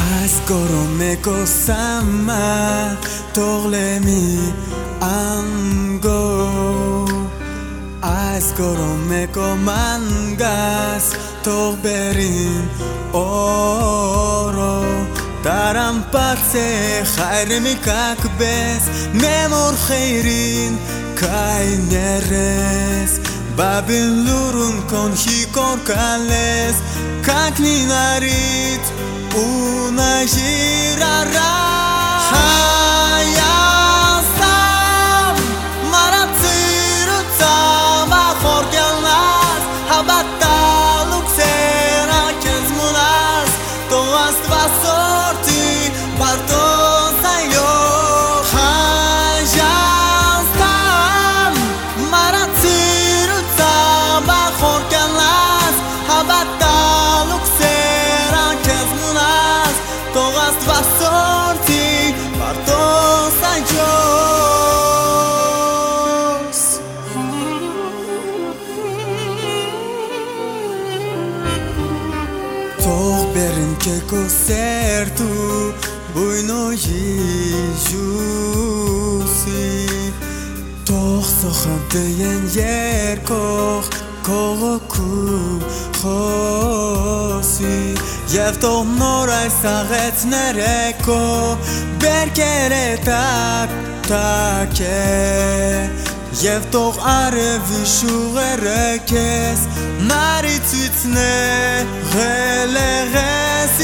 از گرمه سما تغلمی انگو از گرمه منگس تو برین اورو درم پس خیر میکک بس نمور خیرین کای نرس بابین لورون کن شیکور کالس کک نیناریت una girará hayasam maratsiru tsama khorgelnas habatta luxera kezmunas to astva sorti parto sayo hayasam maratsiru tsama khorgelnas habatta luxera kezmunas todas vas sorti partos años Toch berin que concerto buino jusi Toch sochante yen yer koch koku khosi Եվ նոր այս աղեցներեկո բերկերը տակ է Եվ տող արևի շուղերը կես նարի ծույցն է ղելեղես